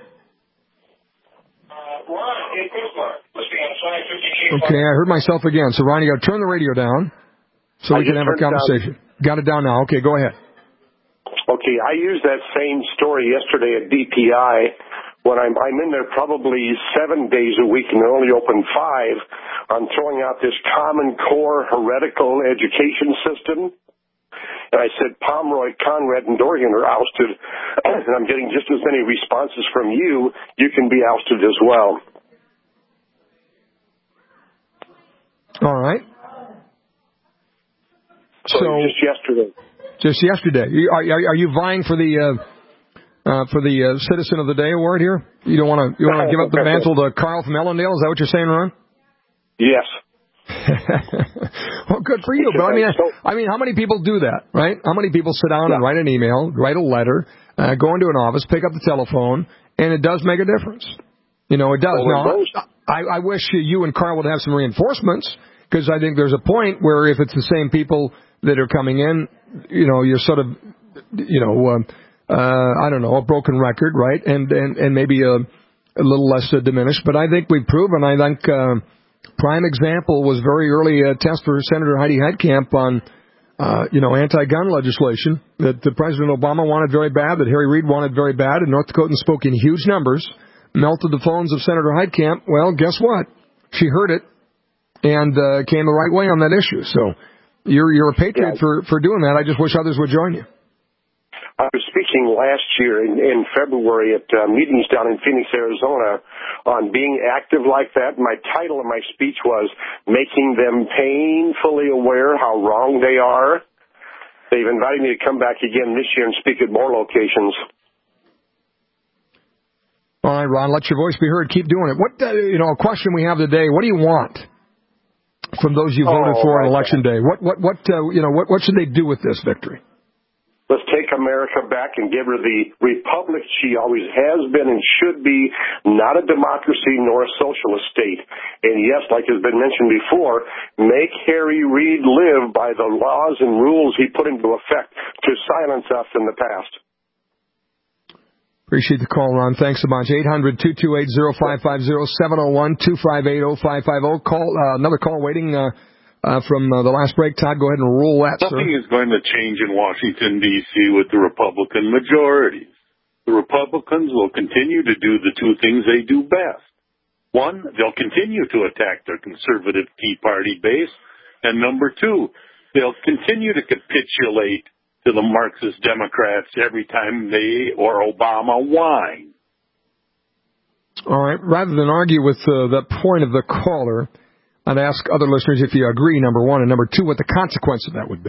Ron in Bismarck, listening on 550 K-Fire. Okay, I heard myself again. So, Ron, you got to turn the radio down. so we can have a conversation. Got it down now. Okay, go ahead. Okay, I used that same story yesterday at DPI when I'm in there probably 7 days a week and they're only open 5. I'm throwing out this Common Core heretical education system. And I said Pomeroy, Conrad, and Dorian are ousted, and I'm getting just as many responses from you. You can be ousted as well. All right. So just yesterday. Just yesterday. Are you vying for the Citizen of the Day award here? You don't want to give up the mantle to Carl from Ellendale? Is that what you're saying, Ron? Yes. Well, good for you. But I mean, how many people do that, right? How many people sit down and write an email, write a letter, go into an office, pick up the telephone, and it does make a difference. You know, it does. Now, I wish you and Carl would have some reinforcements, because I think there's a point where if it's the same people that are coming in, you know, you're sort of, you know, I don't know, a broken record, right? And maybe a little less diminished. But I think we've proven, I think, prime example was very early test for Senator Heidi Heitkamp on, you know, anti-gun legislation that President Obama wanted very bad, that Harry Reid wanted very bad, and North Dakotans spoke in huge numbers, melted the phones of Senator Heitkamp. Well, guess what? She heard it and came the right way on that issue. So you're a patriot for doing that. I just wish others would join you. I was speaking last year in February at meetings down in Phoenix, Arizona, on being active like that. My title of my speech was Making Them Painfully Aware How Wrong They Are. They've invited me to come back again this year and speak at more locations. All right, Ron, let your voice be heard. Keep doing it. What, you know, a question we have today, what do you want from those you voted for on Election Day? What should they do with this victory? Let's take America back and give her the republic she always has been and should be, not a democracy nor a socialist state. And yes, like has been mentioned before, make Harry Reid live by the laws and rules he put into effect to silence us in the past. Appreciate the call, Ron. Thanks a bunch. 800-228-0550, 701-258-0550. Another call waiting from the last break. Todd, go ahead and roll that, Nothing is going to change in Washington, D.C. with the Republican majorities. The Republicans will continue to do the two things they do best. One, they'll continue to attack their conservative Tea Party base. And number two, they'll continue to capitulate to the Marxist Democrats every time they or Obama whine. All right. Rather than argue with the point of the caller, I'd ask other listeners if you agree, number one, and number two, what the consequence of that would be.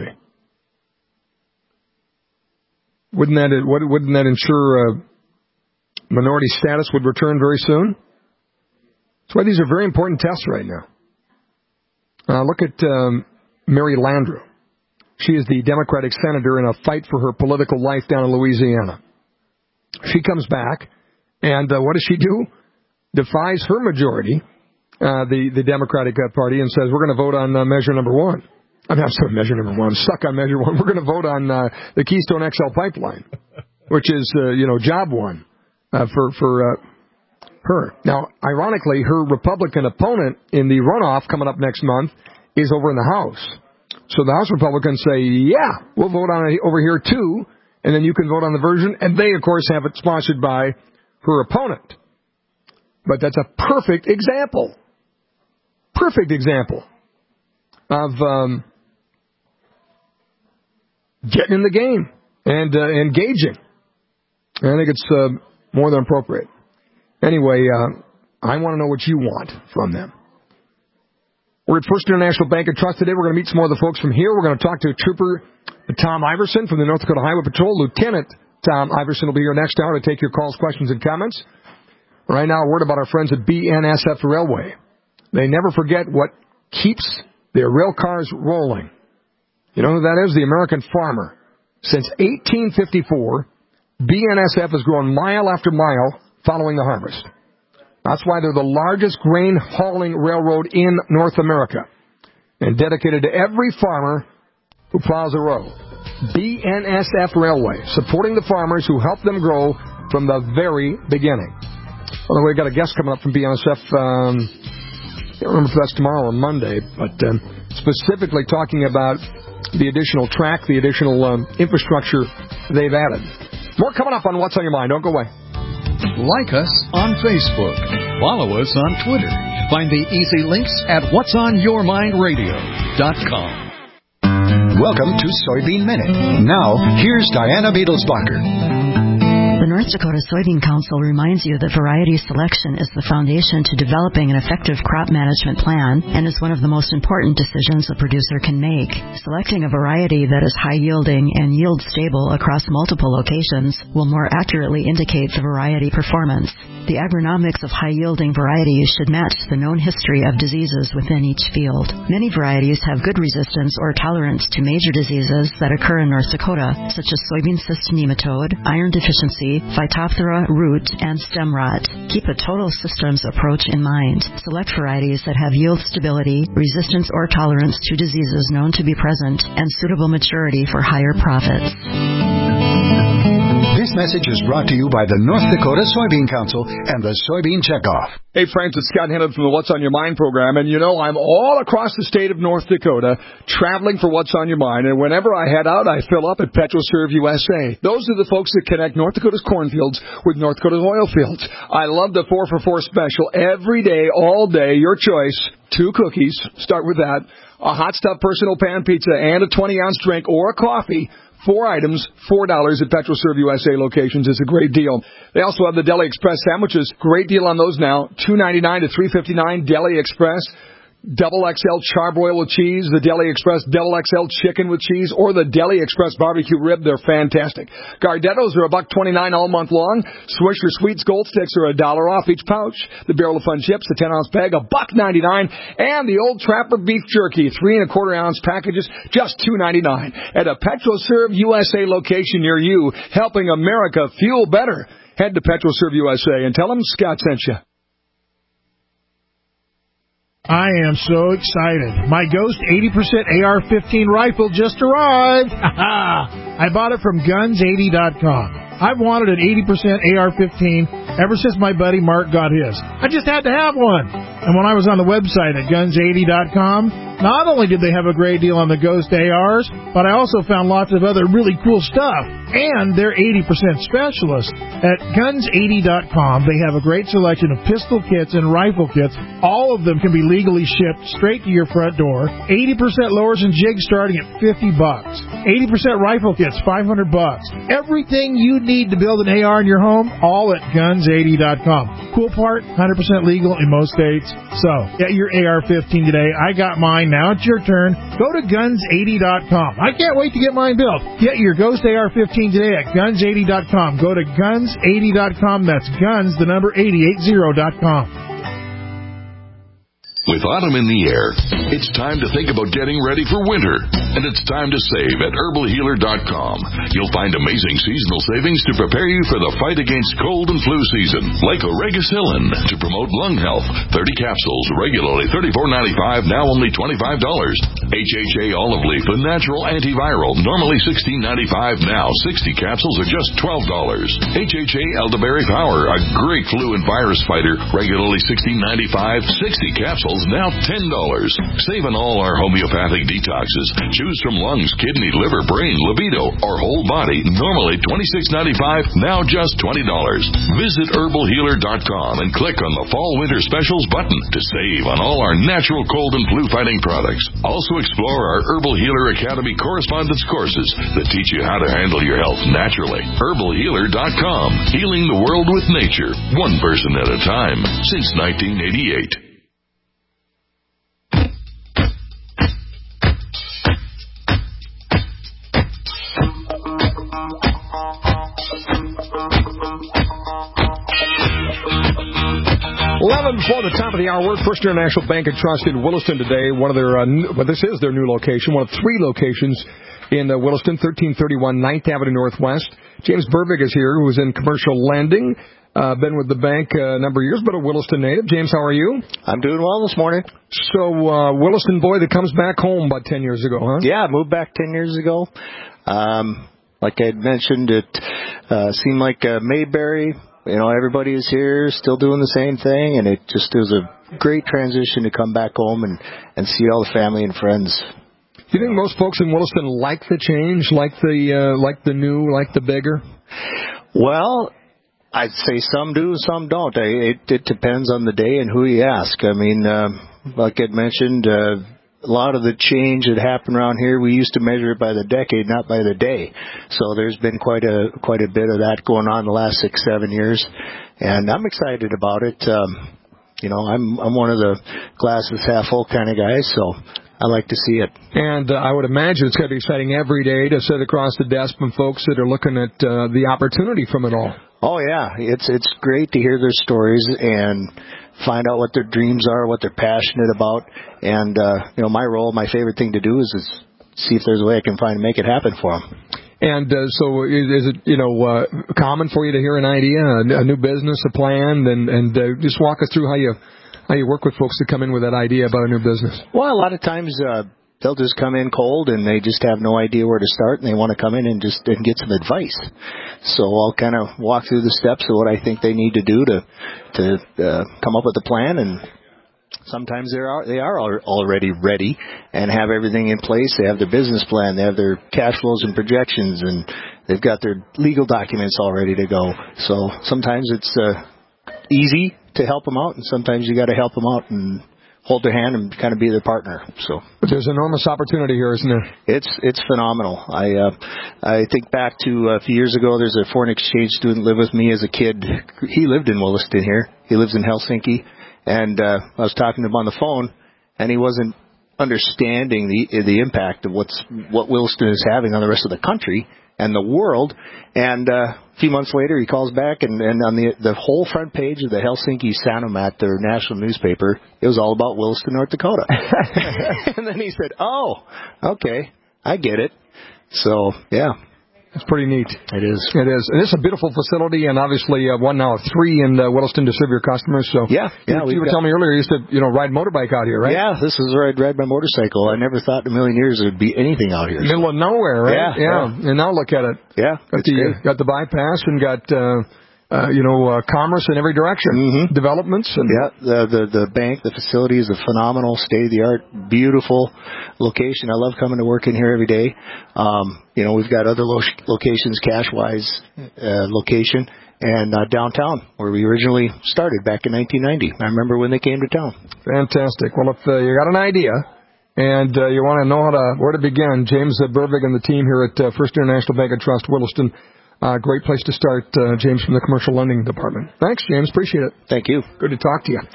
Wouldn't that ensure minority status would return very soon? That's why these are very important tests right now. Look at Mary Landrieu. She is the Democratic senator in a fight for her political life down in Louisiana. She comes back, and what does she do? Defies her majority, the Democratic Party, and says, we're going to vote on measure number one. I'm sorry, measure number one. I'm stuck on measure one. We're going to vote on the Keystone XL pipeline, which is, job one for her. Now, ironically, her Republican opponent in the runoff coming up next month is over in the House. So the House Republicans say, yeah, we'll vote on it over here too, and then you can vote on the version. And they, of course, have it sponsored by her opponent. But that's a perfect example of getting in the game and engaging. And I think it's more than appropriate. Anyway, I want to know what you want from them. We're at First International Bank and Trust today. We're going to meet some more of the folks from here. We're going to talk to Trooper Tom Iverson from the North Dakota Highway Patrol. Lieutenant Tom Iverson will be here next hour to take your calls, questions, and comments. Right now, a word about our friends at BNSF Railway. They never forget what keeps their rail cars rolling. You know who that is? The American farmer. Since 1854, BNSF has grown mile after mile following the harvest. That's why they're the largest grain hauling railroad in North America and dedicated to every farmer who plows a road. BNSF Railway, supporting the farmers who help them grow from the very beginning. Although we've got a guest coming up from BNSF. Can't remember if that's tomorrow or Monday, but specifically talking about the additional track, the additional infrastructure they've added. More coming up on What's on Your Mind. Don't go away. Like us on Facebook. Follow us on Twitter. Find the easy links at whatsonyourmindradio.com. Welcome to Soybean Minute. Now, here's Diana Beadlesbacher. The North Dakota Soybean Council reminds you that variety selection is the foundation to developing an effective crop management plan and is one of the most important decisions a producer can make. Selecting a variety that is high-yielding and yield-stable across multiple locations will more accurately indicate the variety performance. The agronomics of high-yielding varieties should match the known history of diseases within each field. Many varieties have good resistance or tolerance to major diseases that occur in North Dakota, such as soybean cyst nematode, iron deficiency, Phytophthora, root, and stem rot. Keep a total systems approach in mind. Select varieties that have yield stability, resistance or tolerance to diseases known to be present, and suitable maturity for higher profits. This message is brought to you by the North Dakota Soybean Council and the Soybean Checkoff. Hey, friends, it's Scott Hennon from the What's on Your Mind program, and you know I'm all across the state of North Dakota traveling for What's on Your Mind, and whenever I head out, I fill up at PetroServe USA. Those are the folks that connect North Dakota's cornfields with North Dakota's oil fields. I love the 4 for $4 special every day, all day, your choice. 2 cookies, start with that, a hot stuff personal pan pizza, and a 20-ounce drink or a coffee. 4 items, $4 at PetroServe USA locations is a great deal. They also have the Deli Express sandwiches. Great deal on those now. $2.99 to $3.59 Deli Express. Double XL charbroil with cheese, the Deli Express Double XL chicken with cheese, or the Deli Express barbecue rib. They're fantastic. Gardettos are $1.29 all month long. Swisher Sweets Gold Sticks are $1 off each pouch. The Barrel of Fun chips, the 10-ounce bag, $1.99. And the Old Trapper beef jerky, 3 1/4-ounce packages, just $2.99. At a PetroServe USA location near you, helping America fuel better. Head to PetroServe USA and tell them Scott sent you. I am so excited. My Ghost 80% AR-15 rifle just arrived. I bought it from guns80.com. I've wanted an 80% AR-15 ever since my buddy Mark got his. I just had to have one. And when I was on the website at guns80.com, not only did they have a great deal on the Ghost ARs, but I also found lots of other really cool stuff. And they're 80% specialists. At guns80.com, they have a great selection of pistol kits and rifle kits. All of them can be legally shipped straight to your front door. 80% lowers and jigs starting at $50. 80% rifle kits, $500. Everything you need to build an AR in your home, all at guns80.com. Cool part, 100% legal in most states. So, get your AR-15 today. I got mine. Now it's your turn. Go to guns80.com. I can't wait to get mine built. Get your Ghost AR-15 today at guns80.com. Go to guns80.com. That's guns, the number 8080.com. With autumn in the air, it's time to think about getting ready for winter. And it's time to save at herbalhealer.com. You'll find amazing seasonal savings to prepare you for the fight against cold and flu season. Like Oregacillin to promote lung health. 30 capsules, regularly $34.95, now only $25. HHA olive leaf, a natural antiviral, normally $16.95, now 60 capsules are just $12. HHA elderberry power, a great flu and virus fighter, regularly $16.95, 60 capsules now $10. Save on all our homeopathic detoxes. Choose from lungs, kidney, liver, brain, libido, or whole body. Normally $26.95, now just $20. Visit herbalhealer.com and click on the Fall Winter Specials button to save on all our natural cold and flu fighting products. Also explore our Herbal Healer Academy correspondence courses that teach you how to handle your health naturally. herbalhealer.com. Healing the world with nature, one person at a time, since 1988. 11 before the top of the hour. We're First International Bank and Trust in Williston today. One of their, this is their new location, one of 3 locations in Williston, 1331 9th Avenue Northwest. James Burvig is here, who is in commercial lending. Been with the bank a number of years, but a Williston native. James, how are you? I'm doing well this morning. So, Williston boy that comes back home about 10 years ago, huh? Yeah, I moved back 10 years ago. Like I had mentioned, it seemed like Mayberry everybody is here, still doing the same thing, and it just was a great transition to come back home and see all the family and friends. Do you think most folks in Williston like the change, like the new, like the bigger? Well, I'd say some do, some don't. It depends on the day and who you ask. I mean, like I'd mentioned, a lot of the change that happened around here, we used to measure it by the decade, not by the day. So there's been quite a bit of that going on the last 6-7 years, and I'm excited about it. I'm one of the glasses half full kind of guys, so I like to see it. And I would imagine it's going to be exciting every day to sit across the desk from folks that are looking at the opportunity from it all. Oh, yeah. It's great to hear their stories and find out what their dreams are, what they're passionate about. And, my role, my favorite thing to do is see if there's a way I can find to make it happen for them. And so is it, common for you to hear an idea, a new business, a plan, and just walk us through how you work with folks to come in with that idea about a new business? Well, a lot of times they'll just come in cold and they just have no idea where to start, and they want to come in and get some advice. So I'll kind of walk through the steps of what I think they need to do to come up with a plan, and sometimes they are already ready and have everything in place. They have their business plan, they have their cash flows and projections, and they've got their legal documents all ready to go. So sometimes it's easy to help them out, and sometimes you got to help them out and hold their hand and kind of be their partner. So, but there's enormous opportunity here, isn't there? It's phenomenal. I think back to a few years ago. There's a foreign exchange student lived with me as a kid. He lived in Williston here. He lives in Helsinki, and I was talking to him on the phone, and he wasn't understanding the impact of what Williston is having on the rest of the country and the world. And a few months later, he calls back, and on the whole front page of the Helsinki Sanomat, their national newspaper, it was all about Williston, North Dakota. And then he said, "Oh, okay, I get it." So, yeah. It's pretty neat. It is. It is. And it's a beautiful facility, and obviously one now of 3 in Williston to serve your customers. So yeah. You were telling me earlier you used to ride motorbike out here, right? Yeah, this is where I'd ride my motorcycle. I never thought in a million years there would be anything out here. Middle of nowhere, right? Yeah. And now look at it. Yeah. Got the bypass and got commerce in every direction, developments. And the bank, the facility is a phenomenal, state-of-the-art, beautiful location. I love coming to work in here every day. We've got other locations, Cash-Wise location, and downtown, where we originally started back in 1990. I remember when they came to town. Fantastic. Well, if you got an idea and you want to know where to begin, James Burvig and the team here at First International Bank and Trust Williston, great place to start, James, from the Commercial Lending Department. Thanks, James. Appreciate it. Thank you. Good to talk to you.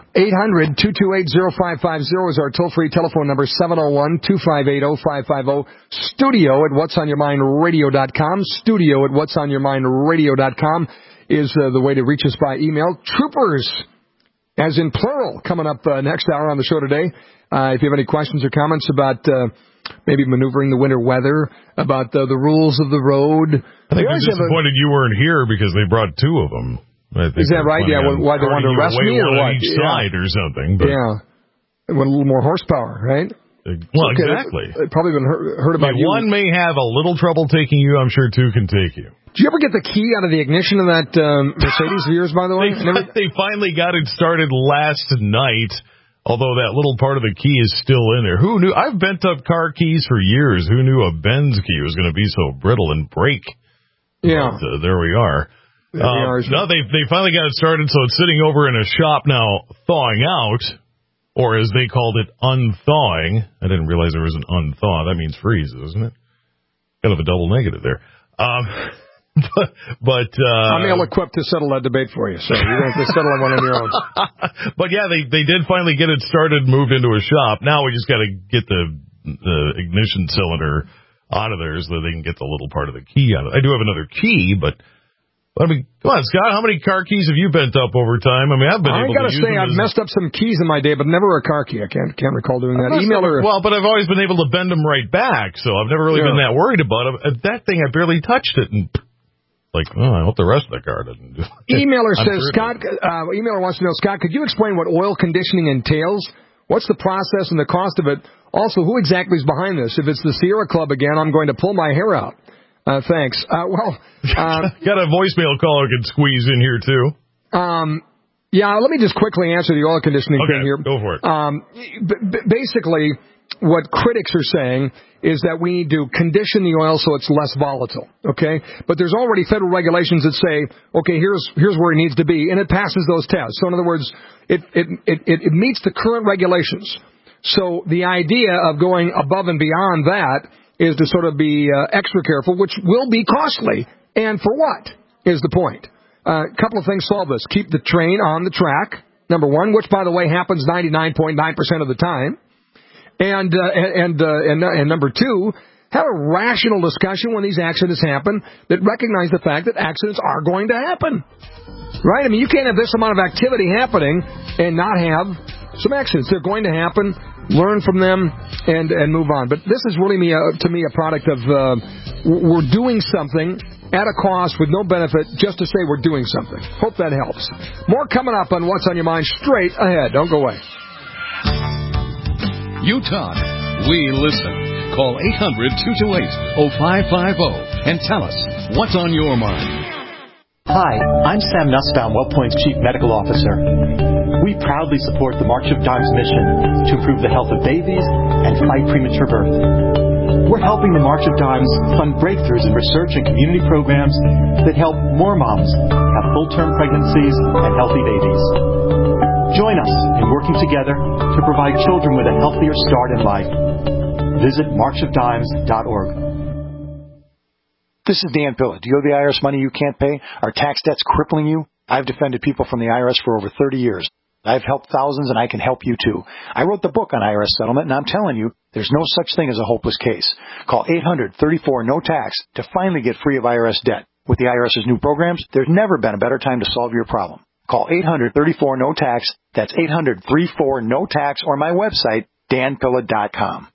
800-228-0550 is our toll-free telephone number, 701-258-0550. Studio at whatsonyourmindradio.com. Studio at whatsonyourmindradio.com is the way to reach us by email. Troopers, as in plural, coming up next hour on the show today. If you have any questions or comments about maybe maneuvering the winter weather, about the rules of the road. I think I'm disappointed you weren't here because they brought 2 of them. Is that right? Yeah, why they wanted to arrest me or what? On each side or something. But. Yeah. It went a little more horsepower, right? Well, exactly. It's probably been heard about you. One may have a little trouble taking you. I'm sure 2 can take you. Did you ever get the key out of the ignition of that Mercedes of yours, by the way? They finally got it started last night. Although that little part of the key is still in there. Who knew? I've bent up car keys for years. Who knew a Benz key was going to be so brittle and break? Yeah. But, there we are. No, they finally got it started, so it's sitting over in a shop now thawing out, or as they called it, unthawing. I didn't realize there was an unthaw. That means freeze, isn't it? Kind of a double negative there. But I'm ill-equipped to settle that debate for you, so you're going to have to settle it one on your own. But yeah, they did finally get it started, moved into a shop. Now we just got to get the ignition cylinder out of there so that they can get the little part of the key out of it. I do have another key, but I mean, come on, Scott, how many car keys have you bent up over time? I mean, I've been able to use them. I've messed up some keys in my day, but never a car key. I can't recall doing that. Well, but I've always been able to bend them right back, so I've never really been that worried about them. That thing, I barely touched it, and I hope the rest of the car doesn't do it. Emailer says, Scott, emailer wants to know, Scott, could you explain what oil conditioning entails? What's the process and the cost of it? Also, who exactly is behind this? If it's the Sierra Club again, I'm going to pull my hair out. Thanks. Got a voicemail caller can squeeze in here, too. Yeah, let me just quickly answer the oil conditioning thing here. Go for it. Basically, what critics are saying is that we need to condition the oil so it's less volatile, okay? But there's already federal regulations that say, okay, here's where it needs to be, and it passes those tests. So in other words, it meets the current regulations. So the idea of going above and beyond that is to sort of be extra careful, which will be costly. And for what is the point? A couple of things solve this. Keep the train on the track, number one, which, by the way, happens 99.9% of the time. And number two, have a rational discussion when these accidents happen that recognize the fact that accidents are going to happen. Right? I mean, you can't have this amount of activity happening and not have some accidents. They're going to happen. Learn from them and move on. But this is really, to me, a product of we're doing something at a cost with no benefit just to say we're doing something. Hope that helps. More coming up on What's on Your Mind straight ahead. Don't go away. You talk, we listen. Call 800-228-0550 and tell us what's on your mind. Hi, I'm Sam Nussbaum, WellPoint's Chief Medical Officer. We proudly support the March of Dimes mission to improve the health of babies and fight premature birth. We're helping the March of Dimes fund breakthroughs in research and community programs that help more moms have full-term pregnancies and healthy babies. Join us in working together to provide children with a healthier start in life. Visit marchofdimes.org. This is Dan Pilla. Do you owe the IRS money you can't pay? Are tax debts crippling you? I've defended people from the IRS for over 30 years. I've helped thousands, and I can help you, too. I wrote the book on IRS settlement, and I'm telling you, there's no such thing as a hopeless case. Call 800-34-NO-TAX to finally get free of IRS debt. With the IRS's new programs, there's never been a better time to solve your problem. Call 800-34-NO-TAX. That's 800-34-NO-TAX, or my website, danpilla.com.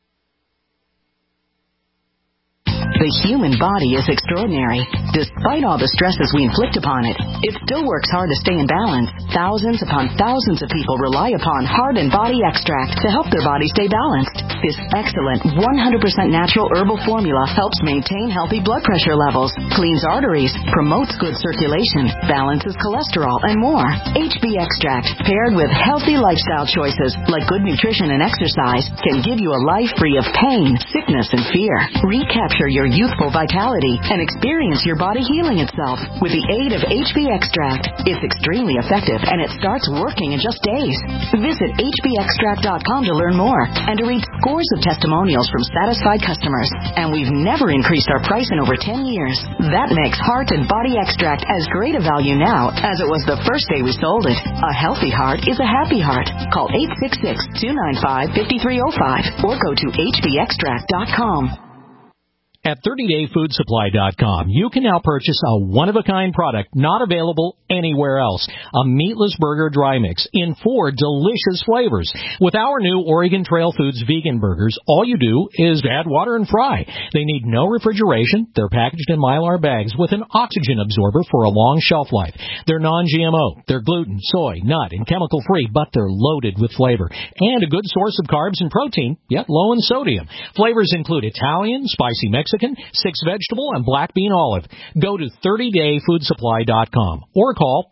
The human body is extraordinary. Despite all the stresses we inflict upon it, it still works hard to stay in balance. Thousands upon thousands of people rely upon Heart and Body Extract to help their body stay balanced. This excellent 100% natural herbal formula helps maintain healthy blood pressure levels, cleans arteries, promotes good circulation, balances cholesterol, and more. HB Extract, paired with healthy lifestyle choices like good nutrition and exercise, can give you a life free of pain, sickness, and fear. Recapture your youthful vitality and experience your body healing itself with the aid of HB Extract. It's extremely effective and it starts working in just days. Visit hbextract.com to learn more and to read scores of testimonials from satisfied customers. And we've never increased our price in over 10 years. That makes Heart and Body Extract as great a value now as it was the first day we sold it. A healthy heart is a happy heart. Call 866-295-5305 or go to hbextract.com. At 30dayfoodsupply.com, you can now purchase a one-of-a-kind product not available anywhere else. A meatless burger dry mix in 4 delicious flavors. With our new Oregon Trail Foods vegan burgers, all you do is add water and fry. They need no refrigeration. They're packaged in Mylar bags with an oxygen absorber for a long shelf life. They're non-GMO. They're gluten, soy, nut, and chemical-free, but they're loaded with flavor. And a good source of carbs and protein, yet low in sodium. Flavors include Italian, spicy Mexican, 6-vegetable, and black bean olive. Go to 30dayfoodsupply.com or call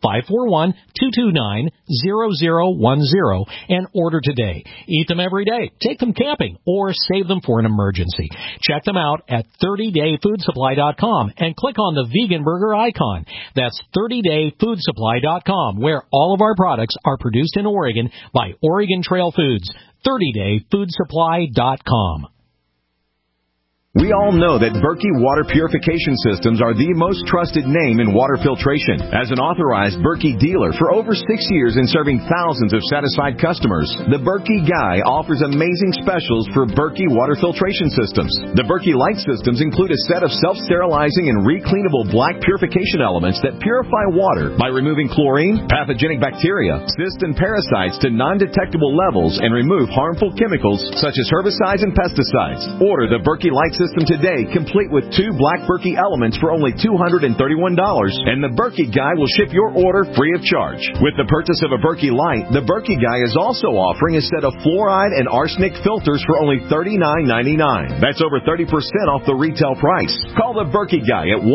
541-229-0010 and order today. Eat them every day, take them camping, or save them for an emergency. Check them out at 30dayfoodsupply.com and click on the vegan burger icon. That's 30dayfoodsupply.com, where all of our products are produced in Oregon by Oregon Trail Foods. 30dayfoodsupply.com. We all know that Berkey Water Purification Systems are the most trusted name in water filtration. As an authorized Berkey dealer for over 6 years and serving thousands of satisfied customers, the Berkey Guy offers amazing specials for Berkey Water Filtration Systems. The Berkey Light Systems include a set of self-sterilizing and recleanable black purification elements that purify water by removing chlorine, pathogenic bacteria, cysts, and parasites to non-detectable levels and remove harmful chemicals such as herbicides and pesticides. Order the Berkey Light Systems system today, complete with 2 Black Berkey elements for only $231, and the Berkey Guy will ship your order free of charge. With the purchase of a Berkey Light, the Berkey Guy is also offering a set of fluoride and arsenic filters for only $39.99. That's over 30% off the retail price. Call the Berkey Guy at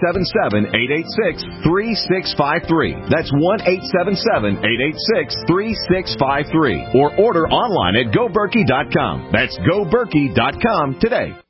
1-877-886-3653. That's 1-877-886-3653. Or order online at GoBerkey.com. That's GoBerkey.com today.